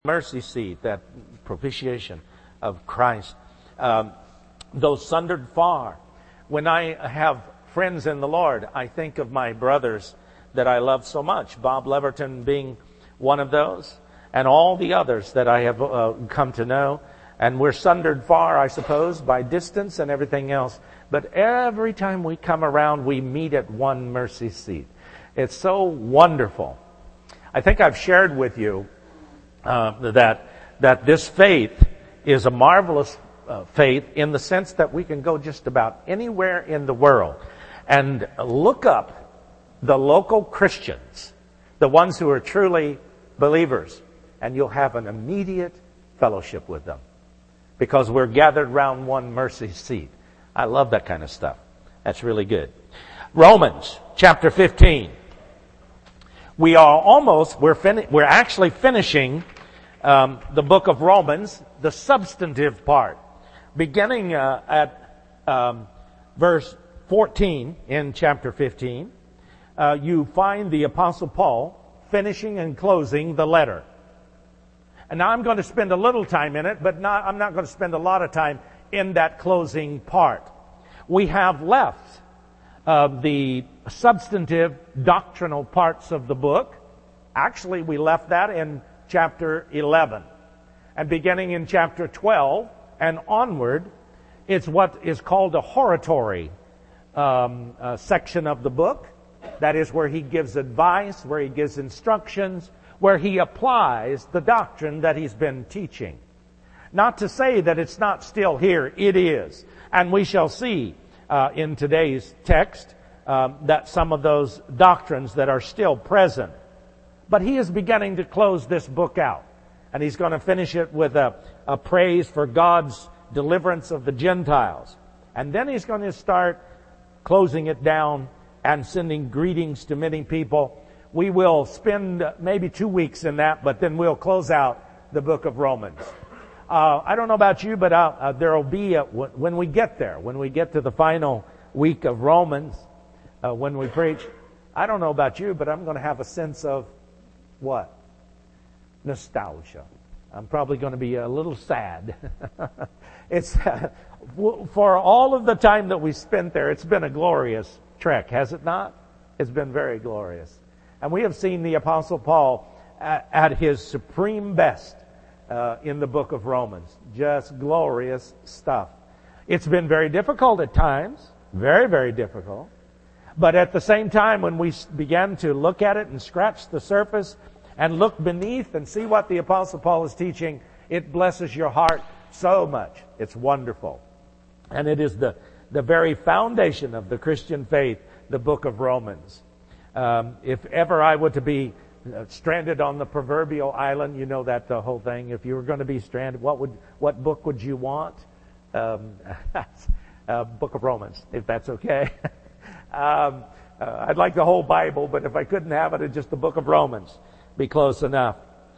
mercy seat, that propitiation of Christ. Though sundered far, when I have friends in the Lord, I think of my brothers that I love so much, Bob Leverton being one of those, and all the others that I have come to know. And we're sundered far, I suppose, by distance and everything else. But every time we come around, we meet at one mercy seat. It's so wonderful. I think I've shared with you that this faith is a marvelous faith in the sense that we can go just about anywhere in the world and look up the local Christians, the ones who are truly believers, and you'll have an immediate fellowship with them because we're gathered round one mercy seat. I love that kind of stuff. That's really good. Romans chapter 15. We're actually finishing the book of Romans, the substantive part. Beginning at verse 14 in chapter 15, you find the Apostle Paul finishing and closing the letter. And now I'm going to spend a little time in it, but I'm not going to spend a lot of time in that closing part. We have left the substantive doctrinal parts of the book. Actually, we left that in chapter 11. And beginning in chapter 12 and onward, it's what is called a hortatory section of the book. That is where he gives advice, where he gives instructions, where he applies the doctrine that he's been teaching. Not to say that it's not still here. It is. And we shall see in today's text that some of those doctrines that are still present. But he is beginning to close this book out. And he's going to finish it with a praise for God's deliverance of the Gentiles. And then he's going to start closing it down and sending greetings to many people. We will spend maybe 2 weeks in that, but then we'll close out the book of Romans. I don't know about you, but there will be, when we get there, when we get to the final week of Romans, when we preach, I don't know about you, but I'm going to have a sense of what? Nostalgia. I'm probably going to be a little sad. It's for all of the time that we spent there, it's been a glorious trek, has it not? It's been very glorious. And we have seen the Apostle Paul at his supreme best in the book of Romans. Just glorious stuff. It's been very difficult at times. Very, very difficult. But at the same time, when we began to look at it and scratch the surface and look beneath and see what the Apostle Paul is teaching, it blesses your heart so much. It's wonderful. And it is the very foundation of the Christian faith, the book of Romans. If ever I were to be stranded on the proverbial island, you know that the whole thing. If you were going to be stranded, what book would you want? Book of Romans, if that's okay. I'd like the whole Bible, but if I couldn't have it, it's just the book of Romans. Be close enough.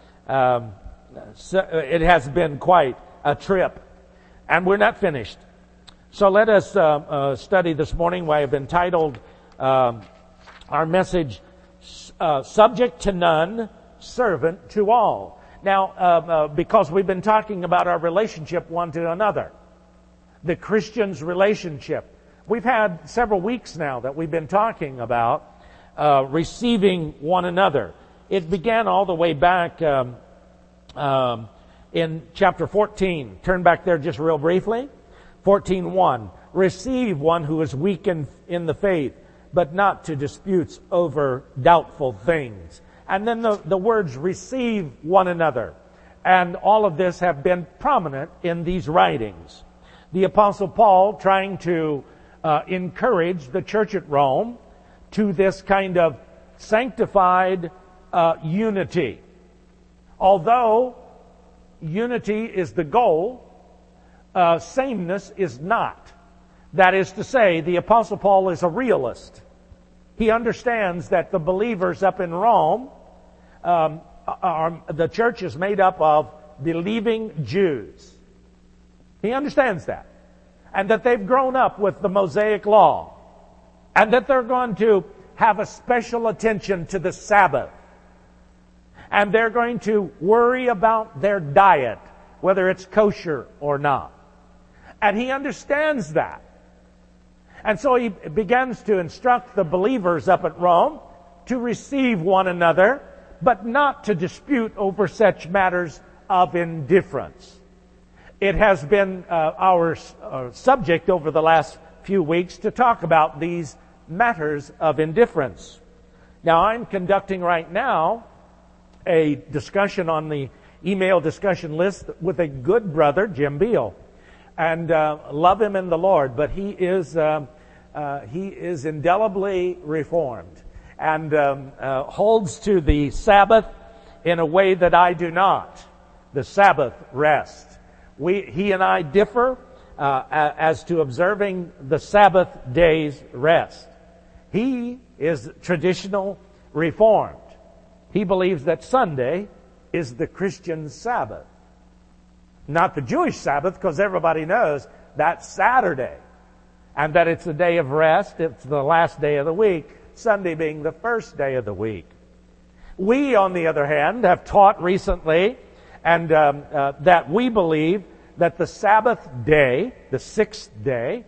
So it has been quite a trip, and we're not finished. So let us study this morning. I have entitled our message, Subject to None, Servant to All. Now, because we've been talking about our relationship one to another, the Christian's relationship. We've had several weeks now that we've been talking about receiving one another. It began all the way back in chapter 14. Turn back there just real briefly. 14:1. Receive one who is weak in the faith, but not to disputes over doubtful things. And then the words receive one another. And all of this have been prominent in these writings. The Apostle Paul trying to encourage the church at Rome to this kind of sanctified unity. Although unity is the goal, sameness is not. That is to say, the Apostle Paul is a realist. He understands that the believers up in Rome, the church is made up of believing Jews. He understands that. And that they've grown up with the Mosaic Law. And that they're going to have a special attention to the Sabbath. And they're going to worry about their diet, whether it's kosher or not. And he understands that. And so he begins to instruct the believers up at Rome to receive one another, but not to dispute over such matters of indifference. It has been our subject over the last few weeks to talk about these matters of indifference. Now, I'm conducting right now a discussion on the email discussion list with a good brother, Jim Beal, and love him in the Lord, but he is indelibly reformed and holds to the Sabbath in a way that I do not. The Sabbath rest. He and I differ as to observing the Sabbath day's rest. He is traditional reformed. He believes that Sunday is the Christian Sabbath. Not the Jewish Sabbath, because everybody knows that's Saturday. And that it's a day of rest. It's the last day of the week. Sunday being the first day of the week. We, on the other hand, have taught recently and that we believe that the Sabbath day, the seventh day,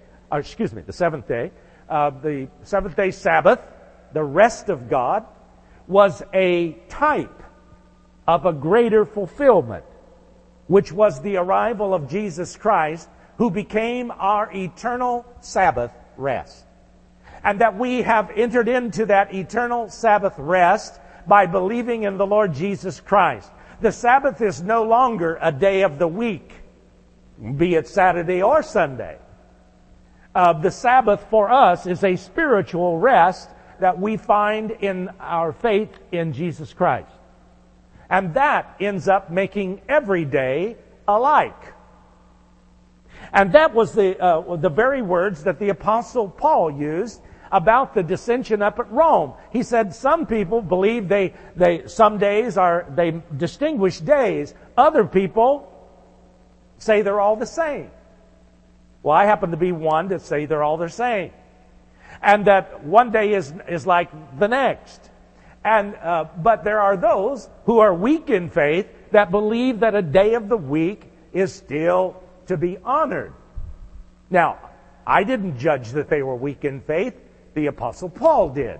the seventh day Sabbath, the rest of God, was a type of a greater fulfillment, which was the arrival of Jesus Christ, who became our eternal Sabbath rest. And that we have entered into that eternal Sabbath rest by believing in the Lord Jesus Christ. The Sabbath is no longer a day of the week, be it Saturday or Sunday. The Sabbath for us is a spiritual rest that we find in our faith in Jesus Christ. And that ends up making every day alike. And that was the very words that the Apostle Paul used about the dissension up at Rome. He said some people believe some days they distinguish days. Other people say they're all the same. Well, I happen to be one that say they're all the same. And that one day is like the next. But there are those who are weak in faith that believe that a day of the week is still to be honored. Now, I didn't judge that they were weak in faith. The Apostle Paul did.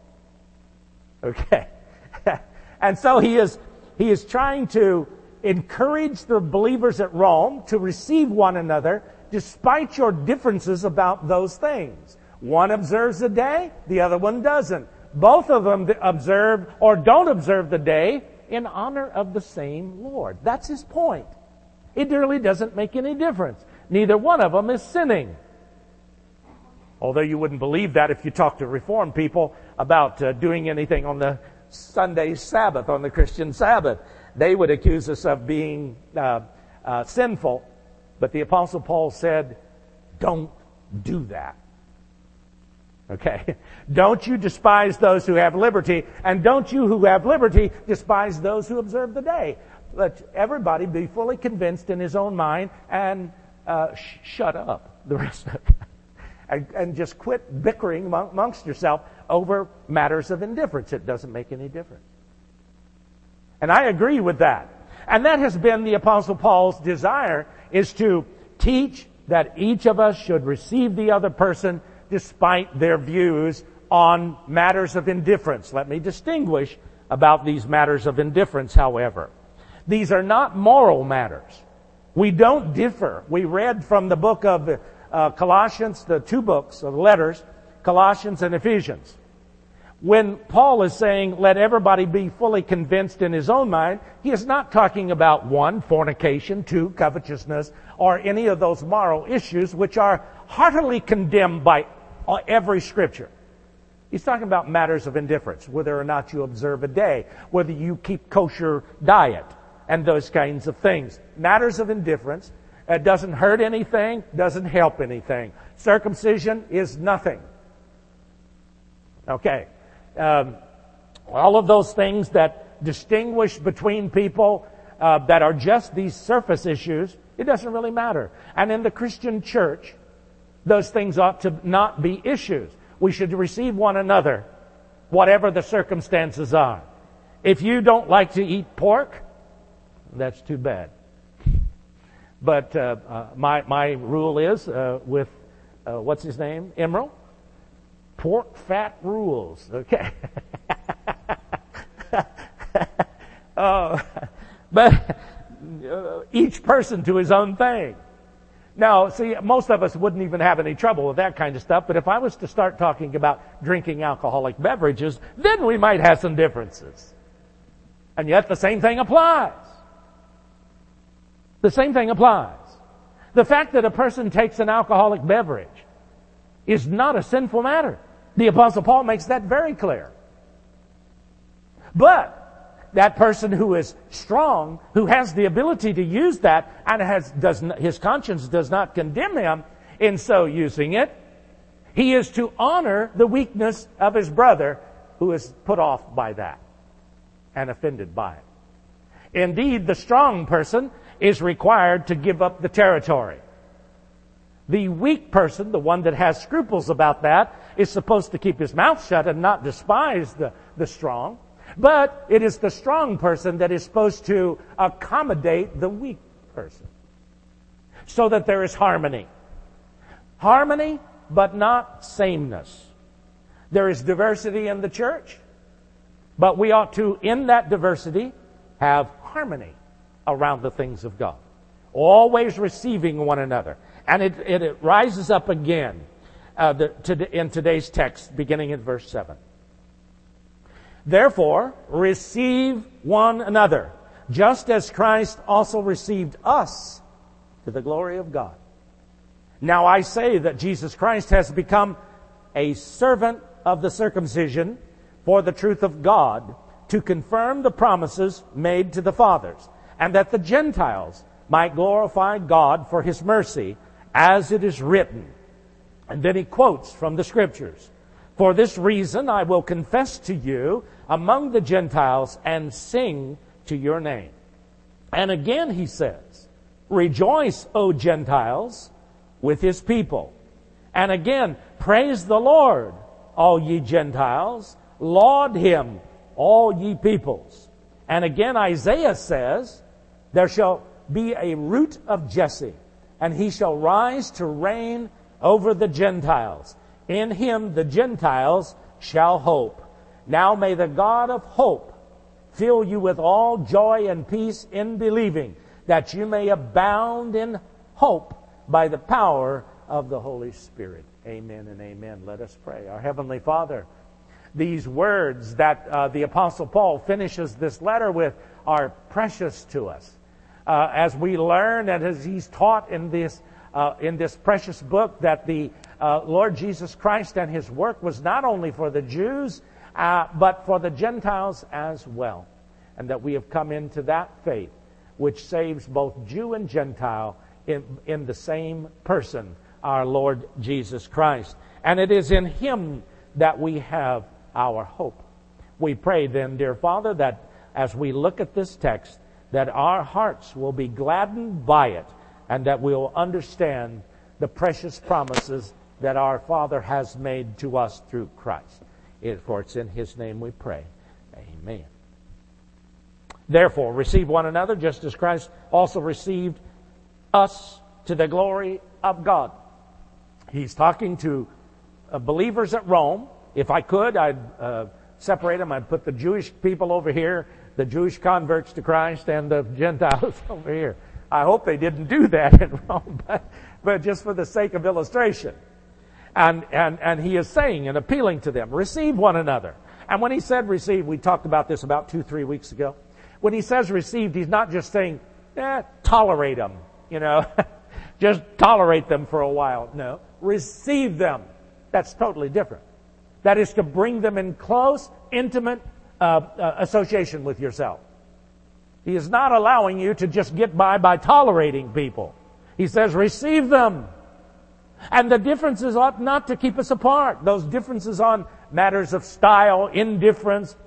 Okay. And so he is trying to encourage the believers at Rome to receive one another despite your differences about those things. One observes the day, the other one doesn't. Both of them observe or don't observe the day in honor of the same Lord. That's his point. It really doesn't make any difference. Neither one of them is sinning. Although you wouldn't believe that if you talk to Reformed people about doing anything on the Sunday Sabbath, on the Christian Sabbath. They would accuse us of being sinful. But the Apostle Paul said, don't do that. Okay? Don't you despise those who have liberty, and don't you who have liberty despise those who observe the day. Let everybody be fully convinced in his own mind and shut up the rest of it. And just quit bickering amongst yourself over matters of indifference. It doesn't make any difference. And I agree with that. And that has been the Apostle Paul's desire, is to teach that each of us should receive the other person despite their views on matters of indifference. Let me distinguish about these matters of indifference, however. These are not moral matters. We don't differ. We read from the book of Colossians, the two books of letters, Colossians and Ephesians. When Paul is saying, let everybody be fully convinced in his own mind, he is not talking about 1, fornication, 2, covetousness, or any of those moral issues which are heartily condemned by every Scripture. He's talking about matters of indifference, whether or not you observe a day, whether you keep kosher diet, and those kinds of things. Matters of indifference. It doesn't hurt anything, doesn't help anything. Circumcision is nothing. Okay. All of those things that distinguish between people that are just these surface issues, it doesn't really matter. And in the Christian church, those things ought to not be issues. We should receive one another, whatever the circumstances are. If you don't like to eat pork, that's too bad. But my rule is with what's his name? Emerald? Pork fat rules. Okay. But each person to his own thing. Now, see, most of us wouldn't even have any trouble with that kind of stuff, but if I was to start talking about drinking alcoholic beverages, then we might have some differences. And yet the same thing applies. The same thing applies. The fact that a person takes an alcoholic beverage is not a sinful matter. The Apostle Paul makes that very clear. But that person who is strong, who has the ability to use that, and his conscience does not condemn him in so using it, he is to honor the weakness of his brother who is put off by that and offended by it. Indeed, the strong person is required to give up the territory. The weak person, the one that has scruples about that, is supposed to keep his mouth shut and not despise the strong. But it is the strong person that is supposed to accommodate the weak person so that there is harmony. Harmony, but not sameness. There is diversity in the church, but we ought to, in that diversity, have harmony around the things of God. Always receiving one another. And it rises up again in today's text, beginning in verse 7. Therefore, receive one another, just as Christ also received us to the glory of God. Now I say that Jesus Christ has become a servant of the circumcision for the truth of God, to confirm the promises made to the fathers, and that the Gentiles might glorify God for His mercy, as it is written. And then he quotes from the Scriptures. For this reason I will confess to you among the Gentiles and sing to your name. And again he says, rejoice, O Gentiles, with His people. And again, praise the Lord, all ye Gentiles. Laud Him, all ye peoples. And again Isaiah says, there shall be a root of Jesse, and he shall rise to reign over the Gentiles. In Him the Gentiles shall hope. Now may the God of hope fill you with all joy and peace in believing, that you may abound in hope by the power of the Holy Spirit. Amen and amen. Let us pray. Our Heavenly Father, these words that the Apostle Paul finishes this letter with are precious to us. As we learn and as he's taught in this precious book that the Lord Jesus Christ and His work was not only for the Jews, but for the Gentiles as well. And that we have come into that faith which saves both Jew and Gentile in the same person, our Lord Jesus Christ. And it is in Him that we have our hope. We pray then, dear Father, that as we look at this text, that our hearts will be gladdened by it, and that we'll understand the precious promises that our Father has made to us through Christ. For it's in His name we pray. Amen. Therefore, receive one another, just as Christ also received us to the glory of God. He's talking to believers at Rome. If I could, I'd separate them. I'd put the Jewish people over here, the Jewish converts to Christ, and the Gentiles over here. I hope they didn't do that in Rome, but just for the sake of illustration. And he is saying and appealing to them, receive one another. And when he said receive, we talked about this about 2-3 weeks ago. When he says received, he's not just saying, tolerate them, just tolerate them for a while. No, receive them. That's totally different. That is to bring them in close, intimate association with yourself. He is not allowing you to just get by tolerating people. He says, receive them. And the differences ought not to keep us apart. Those differences on matters of style, indifference.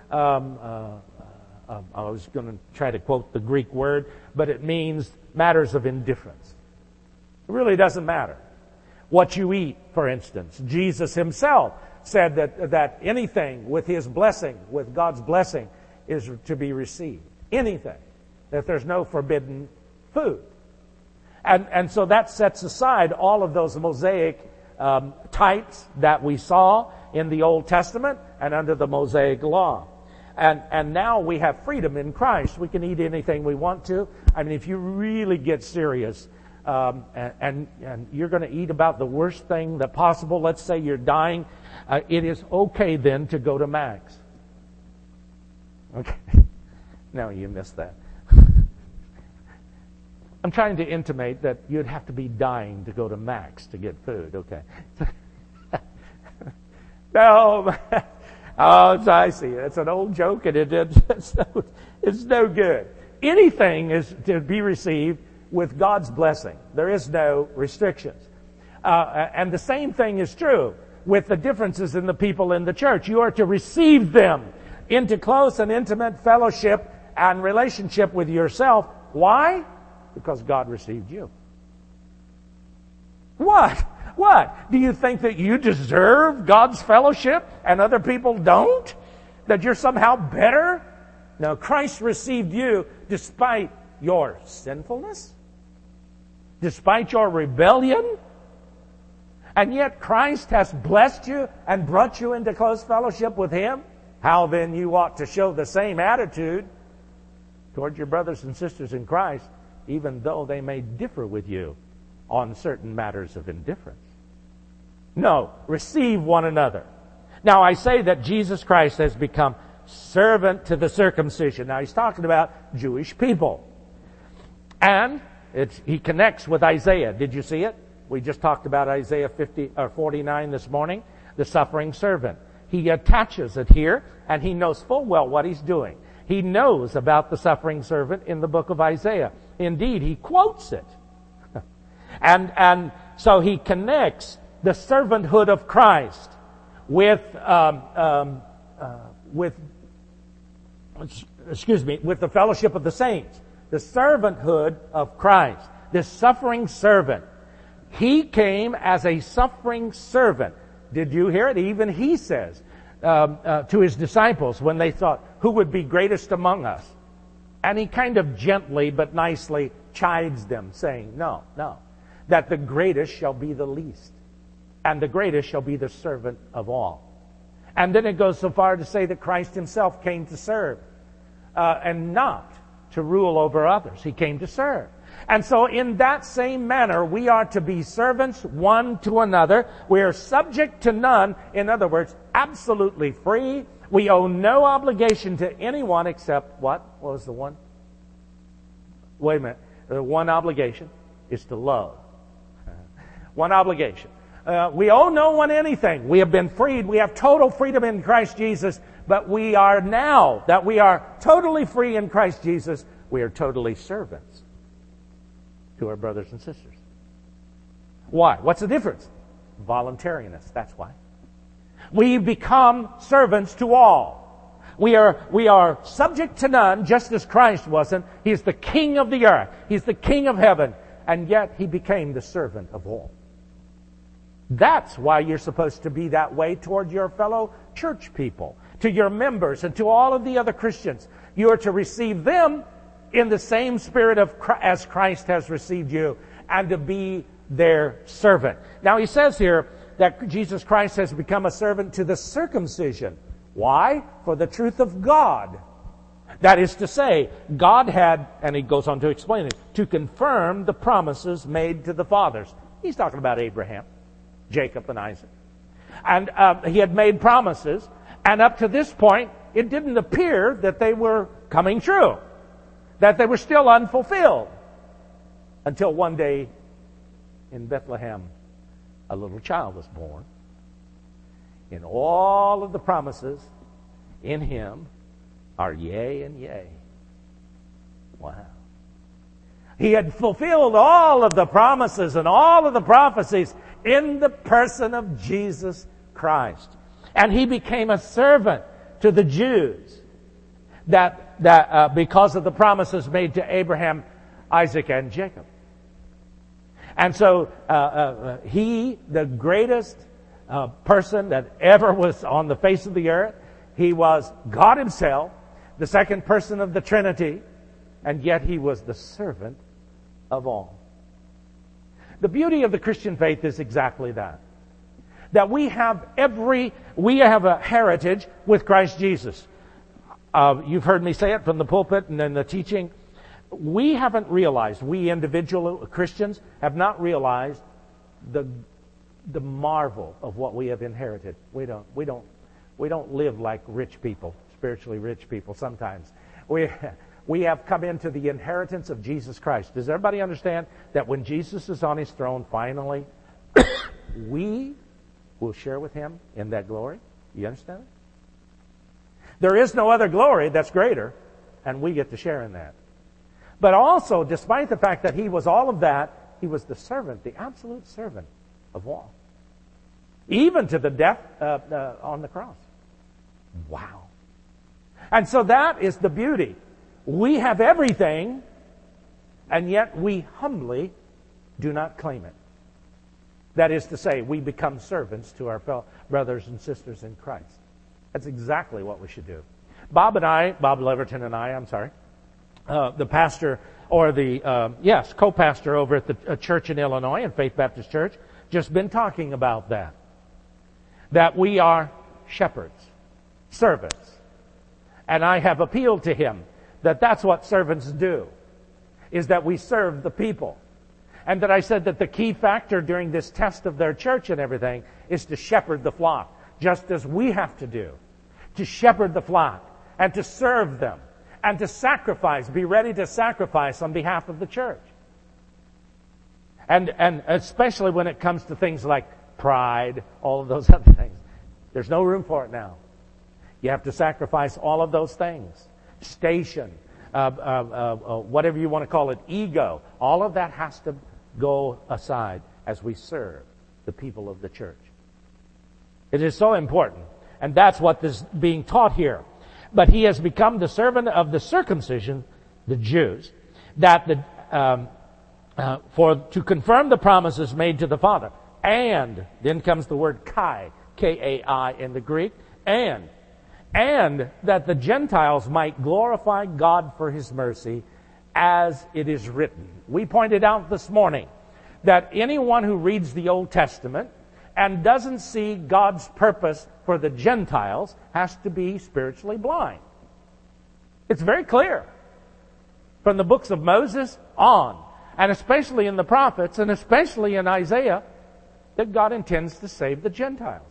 I was going to try to quote the Greek word, but it means matters of indifference. It really doesn't matter. What you eat, for instance. Jesus Himself said that anything with His blessing, with God's blessing, is to be received. Anything. That there's no forbidden food. And so that sets aside all of those Mosaic types that we saw in the Old Testament and under the Mosaic law. And now we have freedom in Christ. We can eat anything we want to. I mean, if you really get serious, and you're going to eat about the worst thing that possible, let's say you're dying, it is okay then to go to Mac's. Okay. No, you missed that. I'm trying to intimate that you'd have to be dying to go to Mac's to get food. Okay. No. Oh, I see. It's an old joke, and it's no good. Anything is to be received with God's blessing. There is no restrictions. And the same thing is true with the differences in the people in the church. You are to receive them into close and intimate fellowship and relationship with yourself. Why? Because God received you. What? What? Do you think that you deserve God's fellowship and other people don't? That you're somehow better? No, Christ received you despite your sinfulness, despite your rebellion, and yet Christ has blessed you and brought you into close fellowship with Him. How then you ought to show the same attitude toward your brothers and sisters in Christ, even though they may differ with you on certain matters of indifference. No, receive one another. Now I say that Jesus Christ has become servant to the circumcision. Now he's talking about Jewish people. And he connects with Isaiah. Did you see it? We just talked about Isaiah 49 this morning, the suffering servant. He attaches it here, and he knows full well what he's doing. He knows about the suffering servant in the book of Isaiah. Indeed, he quotes it. And so he connects the servanthood of Christ with the fellowship of the saints. The servanthood of Christ. This suffering servant. He came as a suffering servant. Did you hear it? Even he says to his disciples when they thought, who would be greatest among us? And he kind of gently but nicely chides them, saying, no, that the greatest shall be the least, and the greatest shall be the servant of all. And then it goes so far to say that Christ himself came to serve, and not to rule over others. He came to serve. And so in that same manner, we are to be servants one to another. We are subject to none. In other words, absolutely free. We owe no obligation to anyone except what? What was the one? Wait a minute. The one obligation is to love. One obligation. We owe no one anything. We have been freed. We have total freedom in Christ Jesus. But we are now that we are totally free in Christ Jesus, we are totally servants to our brothers and sisters. Why? What's the difference? Voluntariness. That's why. We become servants to all. We are subject to none, just as Christ wasn't. He is the King of the earth. He's the King of heaven. And yet He became the servant of all. That's why you're supposed to be that way toward your fellow church people, to your members, and to all of the other Christians. You are to receive them in the same spirit as Christ has received you, and to be their servant. Now he says here that Jesus Christ has become a servant to the circumcision. Why? For the truth of God. That is to say, God had, and he goes on to explain it, to confirm the promises made to the fathers. He's talking about Abraham, Jacob, and Isaac. And he had made promises, and up to this point, it didn't appear that they were coming true, that they were still unfulfilled, until one day in Bethlehem, a little child was born. And all of the promises in Him are yea and yea. Wow. He had fulfilled all of the promises and all of the prophecies in the person of Jesus Christ. And He became a servant to the Jews that because of the promises made to Abraham, Isaac, and Jacob. And so He, the greatest person that ever was on the face of the earth, He was God Himself, the second person of the Trinity, and yet he was the servant of all. The beauty of the Christian faith is exactly that. That we have a heritage with Christ Jesus. You've heard me say it from the pulpit and in the teaching. We haven't realized, we individual Christians have not realized the marvel of what we have inherited. We don't live like rich people, spiritually rich people sometimes. We have come into the inheritance of Jesus Christ. Does everybody understand that when Jesus is on his throne finally, we will share with him in that glory? You understand it? There is no other glory that's greater, and we get to share in that. But also, despite the fact that he was all of that, he was the servant, the absolute servant of all. Even to the death on the cross. Wow. And so that is the beauty. We have everything, and yet we humbly do not claim it. That is to say, we become servants to our fellow brothers and sisters in Christ. That's exactly what we should do. Bob Leverton and I, the pastor, or co-pastor over at the church in Illinois, in Faith Baptist Church, just been talking about that. That we are shepherds, servants. And I have appealed to him that that's what servants do, is that we serve the people. And that I said that the key factor during this test of their church and everything is to shepherd the flock, just as we have to do. To shepherd the flock and to serve them and to sacrifice, be ready to sacrifice on behalf of the church. And especially when it comes to things like pride, all of those other things. There's no room for it now. You have to sacrifice all of those things. Station, whatever you want to call it, ego. All of that has to go aside as we serve the people of the church. It is so important. And that's what is being taught here. But he has become the servant of the circumcision, the Jews, that to confirm the promises made to the Father. And then comes the word kai, K-A-I in the Greek, and that the Gentiles might glorify God for his mercy, as it is written. We pointed out this morning that anyone who reads the Old Testament and doesn't see God's purpose for the Gentiles has to be spiritually blind. It's very clear from the books of Moses on, and especially in the prophets, and especially in Isaiah, that God intends to save the Gentiles.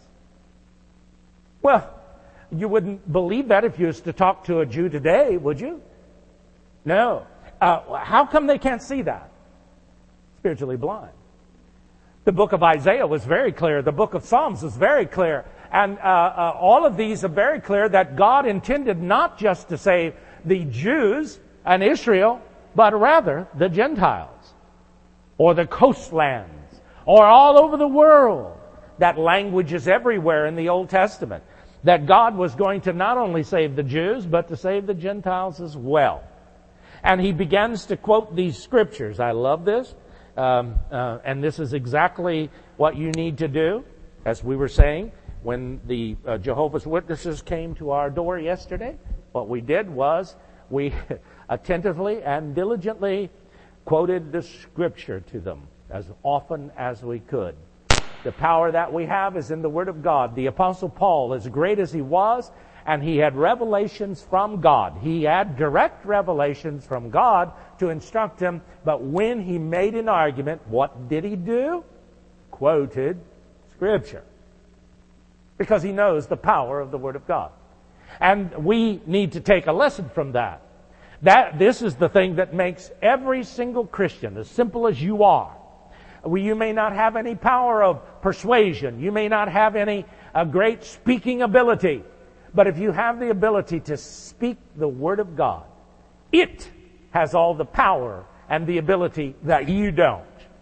Well, you wouldn't believe that if you was to talk to a Jew today, would you? No. How come they can't see that? Spiritually blind. The book of Isaiah was very clear. The book of Psalms was very clear. And all of these are very clear that God intended not just to save the Jews and Israel, but rather the Gentiles, or the coastlands, or all over the world. That language is everywhere in the Old Testament. That God was going to not only save the Jews, but to save the Gentiles as well. And he begins to quote these scriptures. I love this. And this is exactly what you need to do. As we were saying, when the Jehovah's Witnesses came to our door yesterday, what we did was we attentively and diligently quoted the scripture to them as often as we could. The power that we have is in the Word of God. The Apostle Paul, as great as he was, and he had revelations from God. He had direct revelations from God to instruct him. But when he made an argument, what did he do? Quoted Scripture. Because he knows the power of the Word of God. And we need to take a lesson from that. This is the thing that makes every single Christian, as simple as you are. You may not have any power of persuasion. You may not have any great speaking ability. But if you have the ability to speak the Word of God, it has all the power and the ability that you don't.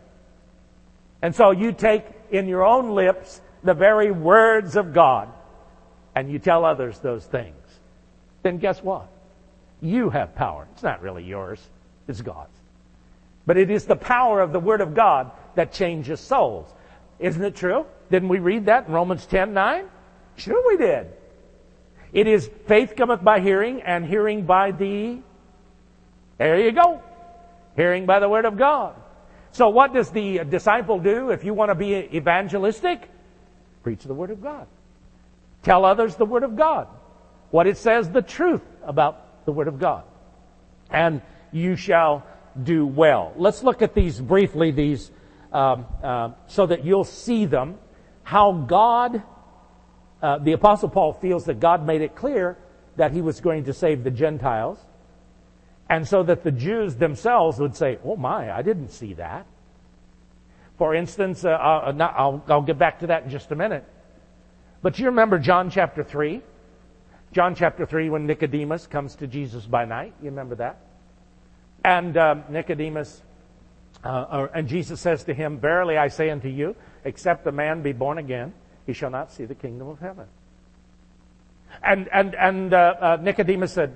And so you take in your own lips the very words of God and you tell others those things. Then guess what? You have power. It's not really yours. It's God's. But it is the power of the Word of God that changes souls. Isn't it true? Didn't we read that in Romans 10:9? Sure we did. It is faith cometh by hearing, and hearing by the, there you go, hearing by the Word of God. So what does the disciple do if you want to be evangelistic? Preach the Word of God. Tell others the Word of God. What it says, the truth about the Word of God. And you shall do well. Let's look at these briefly, so that you'll see them. How God, the Apostle Paul feels that God made it clear that he was going to save the Gentiles. And so that the Jews themselves would say, oh my, I didn't see that. For instance, I'll get back to that in just a minute. But you remember John chapter 3? John chapter 3 when Nicodemus comes to Jesus by night. You remember that? And Nicodemus, and Jesus says to him, verily I say unto you, except a man be born again, he shall not see the kingdom of heaven. And Nicodemus said,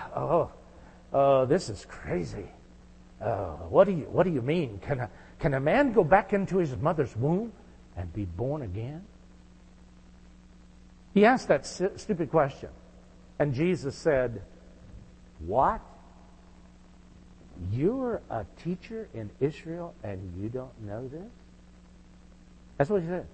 this is crazy. What do you mean? Can a man go back into his mother's womb and be born again? He asked that stupid question. And Jesus said, what? You're a teacher in Israel and you don't know this? That's what he said.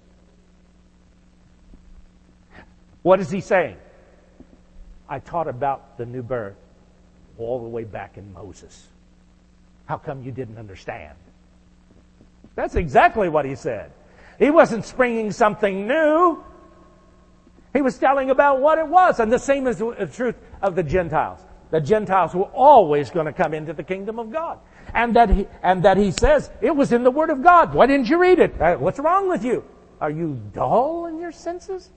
What is he saying? I taught about the new birth all the way back in Moses. How come you didn't understand? That's exactly what he said. He wasn't springing something new. He was telling about what it was. And the same is the truth of the Gentiles. The Gentiles were always going to come into the kingdom of God. And that he says, it was in the Word of God. Why didn't you read it? What's wrong with you? Are you dull in your senses?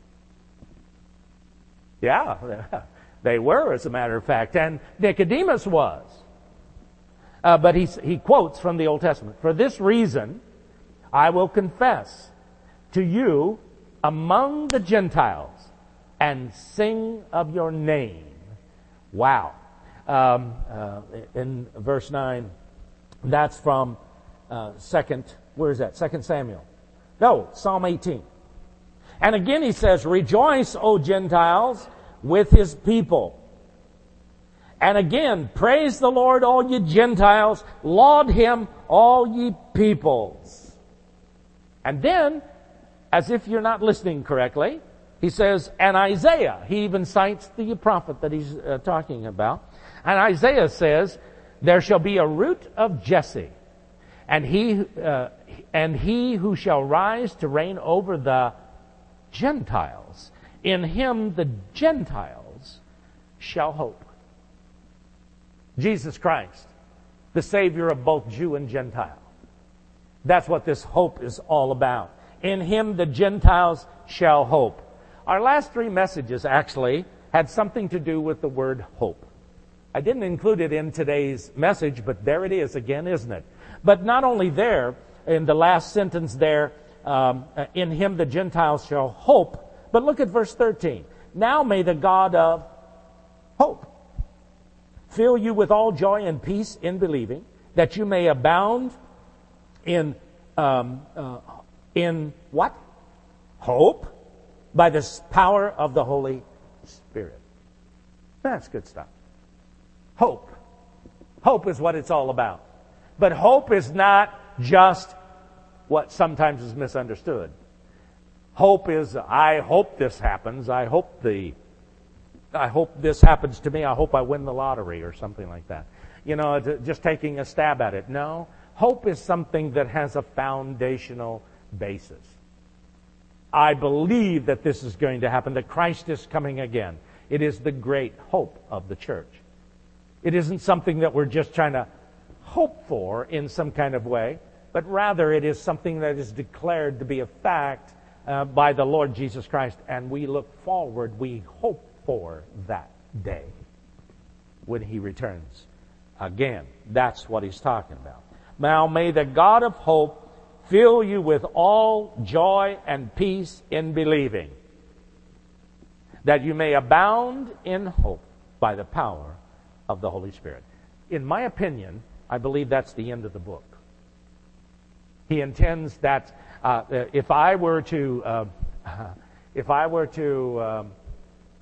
Yeah, they were, as a matter of fact. And Nicodemus was. But he quotes from the Old Testament. For this reason, I will confess to you among the Gentiles and sing of your name. Wow. In verse 9, that's from where is that? 2 Samuel. No, Psalm 18. And again he says, rejoice, O Gentiles, with his people. And again, praise the Lord, all ye Gentiles. Laud him, all ye peoples. And then, as if you're not listening correctly, he says, and Isaiah, he even cites the prophet that he's talking about. And Isaiah says, there shall be a root of Jesse, and he who shall rise to reign over the Gentiles. In him the Gentiles shall hope. Jesus Christ, the Savior of both Jew and Gentile. That's what this hope is all about. In him the Gentiles shall hope. Our last three messages actually had something to do with the word hope. I didn't include it in today's message, but there it is again, isn't it? But not only there, in the last sentence there, in him the Gentiles shall hope, but look at verse 13. Now may the God of hope fill you with all joy and peace in believing, that you may abound in what? Hope, by the power of the Holy Spirit. That's good stuff. Hope. Hope is what it's all about. But hope is not just what sometimes is misunderstood. Hope is, I hope this happens. I hope this happens to me. I hope I win the lottery or something like that. You know, just taking a stab at it. No. Hope is something that has a foundational basis. I believe that this is going to happen, that Christ is coming again. It is the great hope of the church. It isn't something that we're just trying to hope for in some kind of way, but rather it is something that is declared to be a fact by the Lord Jesus Christ, and we look forward, we hope for that day when he returns again. That's what he's talking about. Now may the God of hope fill you with all joy and peace in believing, that you may abound in hope by the power of the Holy Spirit. In my opinion, I believe that's the end of the book. He intends that if I were to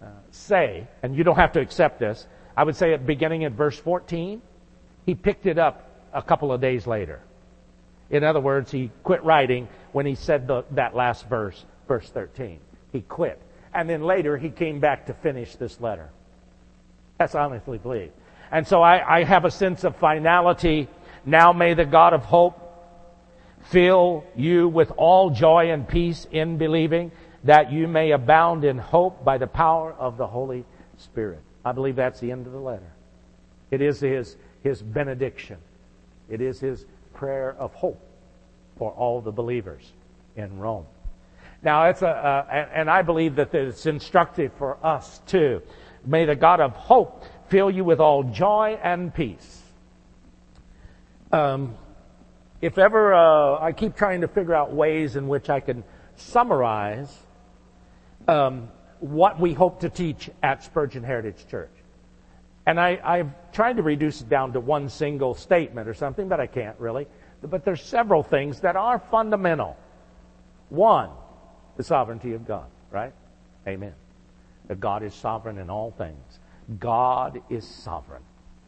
say, and you don't have to accept this, I would say beginning at verse 14, he picked it up a couple of days later. In other words, he quit writing when he said that last verse, verse 13. He quit. And then later he came back to finish this letter. That's honestly believed. And so I have a sense of finality. Now may the God of hope fill you with all joy and peace in believing, that you may abound in hope by the power of the Holy Spirit. I believe that's the end of the letter. It is his benediction. It is his prayer of hope for all the believers in Rome. Now, and I believe that it's instructive for us too. May the God of hope fill you with all joy and peace. If ever, I keep trying to figure out ways in which I can summarize what we hope to teach at Spurgeon Heritage Church. And I've tried to reduce it down to one single statement or something, but I can't really. But there's several things that are fundamental. One, the sovereignty of God, right? Amen. That God is sovereign in all things. God is sovereign.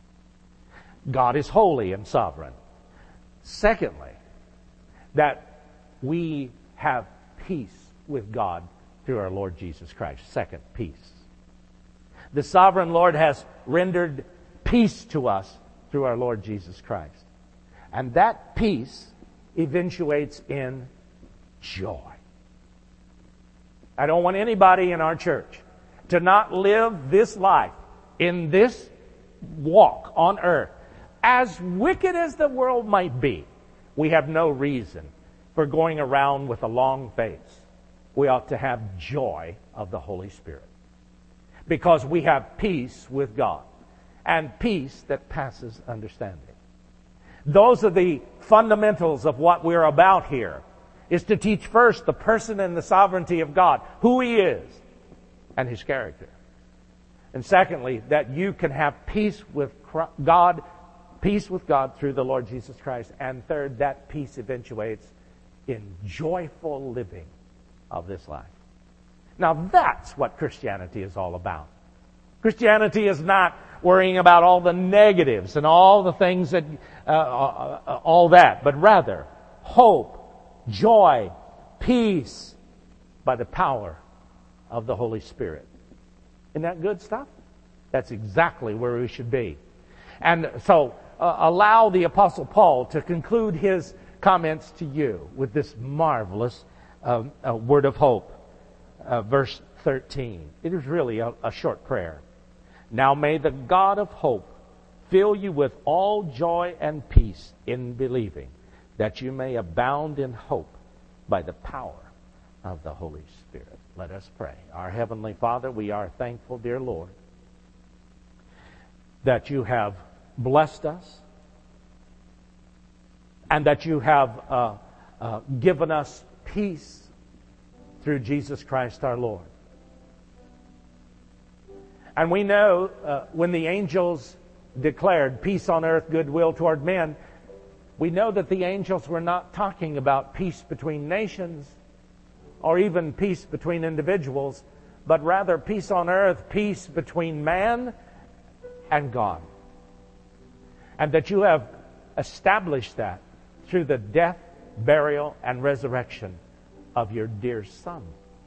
God is holy and sovereign. Secondly, that we have peace with God through our Lord Jesus Christ. Second, peace. The sovereign Lord has rendered peace to us through our Lord Jesus Christ. And that peace eventuates in joy. I don't want anybody in our church to not live this life in this walk on earth. As wicked as the world might be, we have no reason for going around with a long face. We ought to have joy of the Holy Spirit, because we have peace with God, and peace that passes understanding. Those are the fundamentals of what we're about here, is to teach first the person and the sovereignty of God, who He is, and His character. And secondly, that you can have peace with God through the Lord Jesus Christ. And third, that peace eventuates in joyful living of this life. Now that's what Christianity is all about. Christianity is not worrying about all the negatives and all the things that, all that, but rather hope, joy, peace by the power of the Holy Spirit. Isn't that good stuff? That's exactly where we should be. And so allow the Apostle Paul to conclude his comments to you with this marvelous word of hope. Verse 13. It is really a short prayer. Now may the God of hope fill you with all joy and peace in believing, that you may abound in hope by the power of the Holy Spirit. Let us pray. Our Heavenly Father, we are thankful, dear Lord, that you have blessed us and that you have given us peace through Jesus Christ our Lord. And we know when the angels declared peace on earth, goodwill toward men, we know that the angels were not talking about peace between nations or even peace between individuals, but rather peace on earth, peace between man and God. And that you have established that through the death, burial, and resurrection of your dear Son.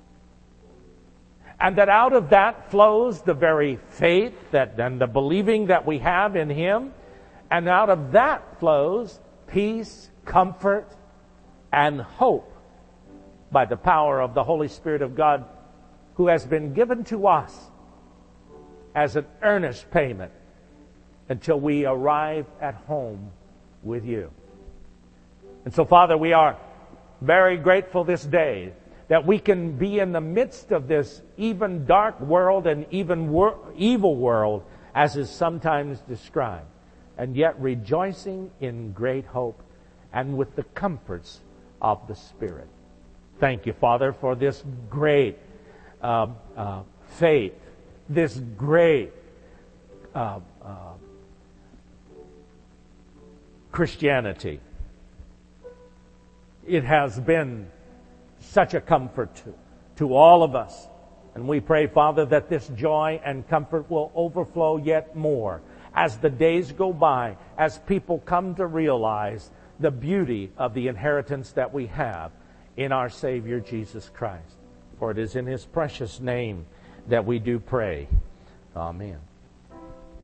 And that out of that flows the very faith and the believing that we have in Him. And out of that flows peace, comfort, and hope by the power of the Holy Spirit of God, who has been given to us as an earnest payment until we arrive at home with you. And so, Father, we are very grateful this day that we can be in the midst of this even dark world and even evil world, as is sometimes described, and yet rejoicing in great hope and with the comforts of the Spirit. Thank you, Father, for this great faith, this great Christianity. It has been such a comfort to all of us And we pray, Father, that this joy and comfort will overflow yet more as the days go by, as people come to realize the beauty of the inheritance that we have in our Savior Jesus Christ. For it is in His precious name that we do pray. Amen.